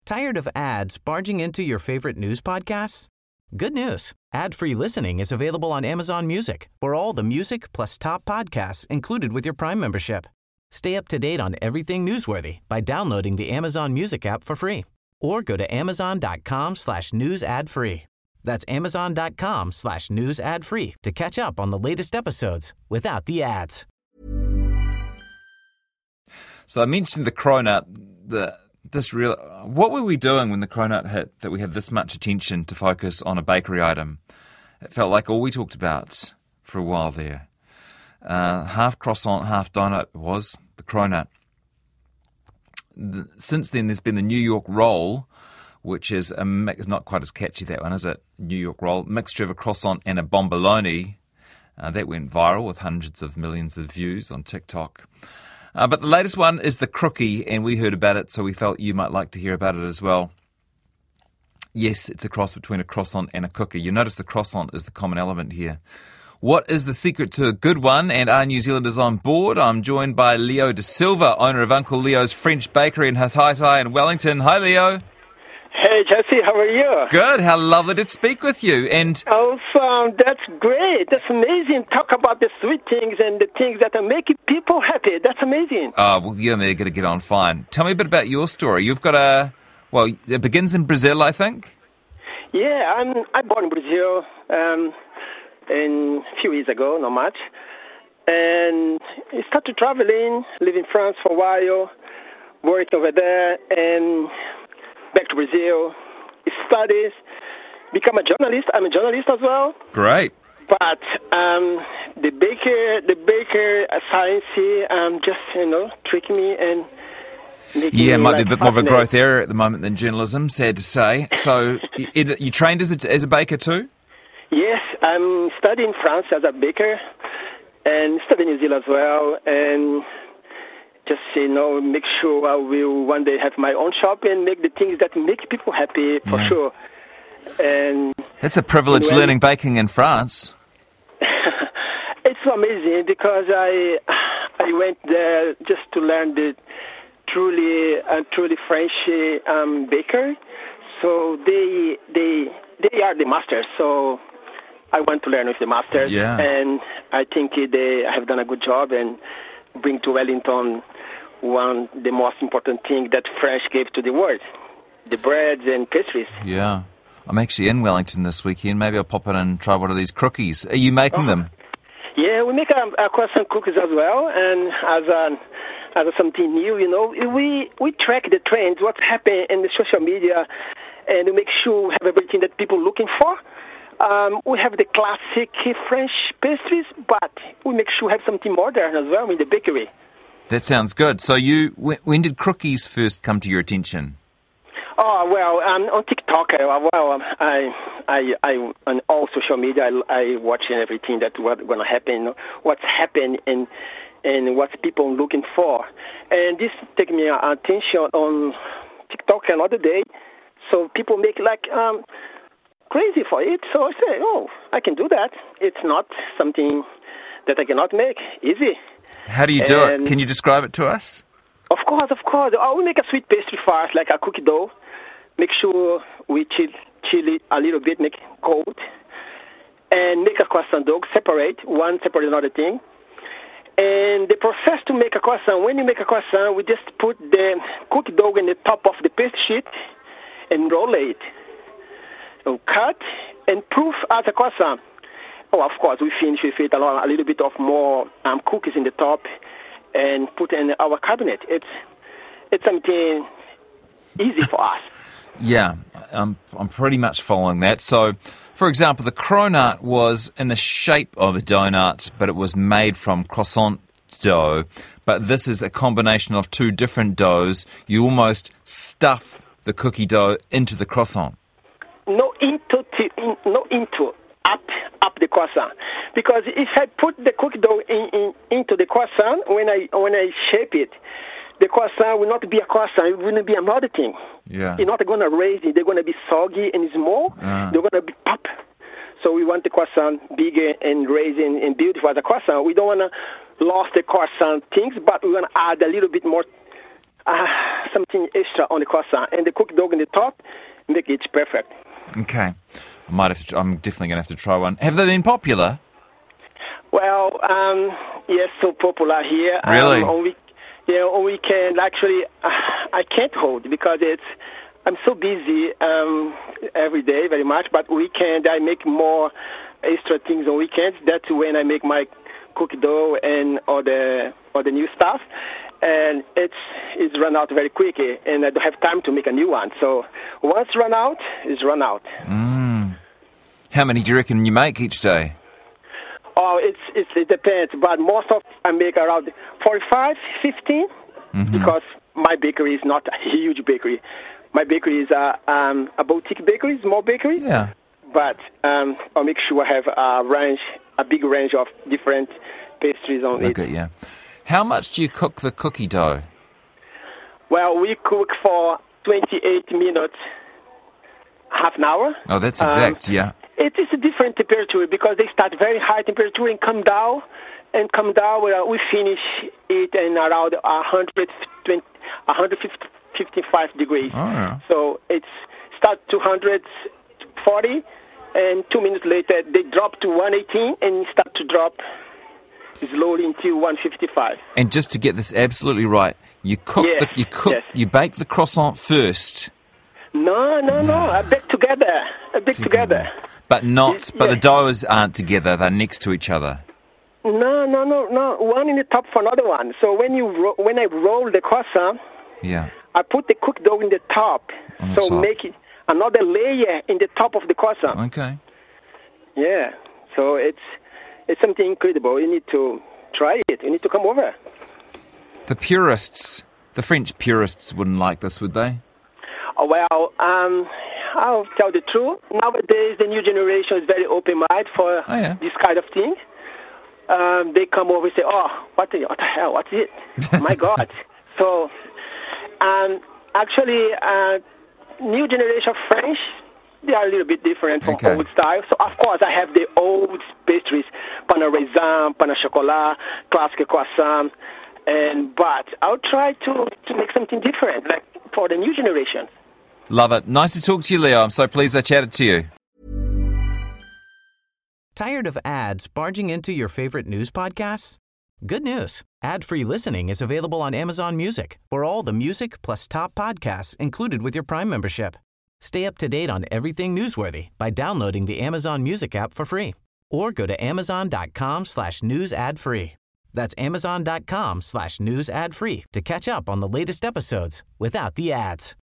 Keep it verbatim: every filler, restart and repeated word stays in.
Tired of ads barging into your favorite news podcasts? Good news. Ad-free listening is available on Amazon Music for all the music plus top podcasts included with your Prime membership. Stay up to date on everything newsworthy by downloading the Amazon Music app for free or go to amazon.com slash news ad free. That's amazon.com slash news ad free to catch up on the latest episodes without the ads. So I mentioned the cronut. The this real. What were we doing when the cronut hit that we had this much attention to focus on a bakery item? It felt like all we talked about for a while there. Uh, half croissant, half donut was the cronut. The, since then, there's been the New York roll, which is a mix, not quite as catchy, that one, is it? New York roll, mixture of a croissant and a bomboloni. Uh, that went viral with hundreds of millions of views on TikTok. Uh, but the latest one is the crookie, and we heard about it, so we felt you might like to hear about it as well. Yes, it's a cross between a croissant and a cookie. You notice the croissant is the common element here. What is the secret to a good one? And are New Zealanders on board? I'm joined by Leo De Silva, owner of Uncle Leo's French Bakery in Hataitai in Wellington. Hi, Leo. Hey, Jesse, how are you? Good. How lovely to speak with you. And awesome. That's great. That's amazing. Talk about the sweet things and the things that are making people happy. That's amazing. Oh, well, you and me are going to get on fine. Tell me a bit about your story. You've got a, well, it begins in Brazil, I think? Yeah, I'm I born in Brazil um, in a few years ago, not much. And I started traveling, live in France for a while, worked over there, and back to Brazil, studies, become a journalist. I'm a journalist as well. Great. But um, the baker, the baker uh, science, um, just you know, tricked me and. Yeah, it might like be a bit more of a growth area at the moment than journalism. Sad to say. So, you, you trained as a as a baker too? Yes, I'm studying France as a baker, and studying New Zealand as well, and. Just, you know, make sure I will one day have my own shop and make the things that make people happy, for yeah. sure. And it's a privilege when, learning baking in France. It's amazing because I I went there just to learn the truly uh, truly French um, baker. So they they they are the masters. So I went to learn with the masters, yeah. and I think they have done a good job and bring to Wellington one the most important thing that French gave to the world, the breads and pastries. Yeah. I'm actually in Wellington this weekend. Maybe I'll pop in and try one of these cookies. Are you making oh. them? Yeah, we make a, a croissant cookies as well, and as a, as a something new, you know, we we track the trends, what's happening in the social media, and we make sure we have everything that people are looking for. Um, we have the classic French pastries, but we make sure we have something modern as well in the bakery. That sounds good. So you, when did cookies first come to your attention? Oh, well, um, on TikTok, uh, well, um, I, I, I, on all social media, I, I watch everything that's what's going to happen, what's happened, and and what people are looking for. And this take me attention on TikTok another day. So people make like um, crazy for it. So I say, oh, I can do that. It's not something that I cannot make. Easy. How do you do and it? Can you describe it to us? Of course, of course. I will make a sweet pastry first, like a cookie dough. Make sure we chill, chill it a little bit, make it cold. And make a croissant dough, separate, one separate another thing. And the process to make a croissant, when you make a croissant, we just put the cookie dough in the top of the pastry sheet and roll it. So cut and proof as a croissant. Oh, of course, we finish with it a, lot, a little bit of more um, cookies in the top and put in our cabinet. It's it's something easy for us. Yeah, I'm, I'm pretty much following that. So, for example, the cronut was in the shape of a donut, but it was made from croissant dough. But this is a combination of two different doughs. You almost stuff the cookie dough into the croissant. No into, in, no into, up, up the croissant. Because if I put the cookie dough in, in, into the croissant, when I when I shape it, the croissant will not be a croissant. It will be another thing. Yeah. You're not going to raise it. They're going to be soggy and small. Uh. They're going to be pop. So we want the croissant bigger and raising and beautiful as a croissant. We don't want to lose the croissant things, but we want to add a little bit more uh, something extra on the croissant, and the cookie dough in the top make it perfect. Okay. I might have to, I'm definitely going to have to try one. Have they been popular? Well, um, yes, so popular here. Really? Um, on week, yeah, on weekend, actually, uh, I can't hold because it's, I'm so busy um, every day very much, but weekend I make more extra things on weekends. That's when I make my cookie dough and all the, all the new stuff. And it's it's run out very quickly, and I don't have time to make a new one. So once run out, it's run out. Mm. How many do you reckon you make each day? Oh, it's, it's it depends, but most of I make around forty-five, fifteen, mm-hmm. because my bakery is not a huge bakery. My bakery is a um, a boutique bakery, small bakery. Yeah. But um, I'll make sure I have a range, a big range of different pastries on Look it. at you. How much do you cook the cookie dough? Well, we cook for twenty-eight minutes, half an hour. Oh, that's exact, um, yeah. It is a different temperature because they start very high temperature and come down, and come down. Uh, we finish it in around one hundred twenty, one hundred fifty-five degrees. Oh, yeah. So it's start two hundred forty, and two minutes later they drop to one eighteen and start to drop slowly until one fifty-five. And just to get this absolutely right, you cook yes, the you cook yes. you bake the croissant first. No, no, no. I bake together. I bake together. But not. It, but yes. the doughs aren't together. They're next to each other. No, no, no, no. One in the top for another one. So when you ro- when I roll the croissant, Yeah. I put the cooked dough in the top. On the so top. make it another layer in the top of the croissant. Okay. Yeah. So it's it's something incredible. You need to try it. You need to come over. The purists, the French purists, wouldn't like this, would they? Oh, well, um, I'll tell the truth. Nowadays, the new generation is very open-minded for Oh, yeah. this kind of thing. Um, they come over and say, "Oh, what the, what the hell? What's it? My God!" So, um, actually, uh, new generation French, they are a little bit different from Okay. old style. So, of course, I have the old pastries, pain au raisin, pain au chocolat, classic croissant, and but I'll try to, to make something different, like for the new generation. Love it. Nice to talk to you, Leo. I'm so pleased I chatted to you. Tired of ads barging into your favorite news podcasts? Good news. Ad-free listening is available on Amazon Music for all the music plus top podcasts included with your Prime membership. Stay up to date on everything newsworthy by downloading the Amazon Music app for free or go to amazon.com slash news ad free. That's amazon.com slash news ad free to catch up on the latest episodes without the ads.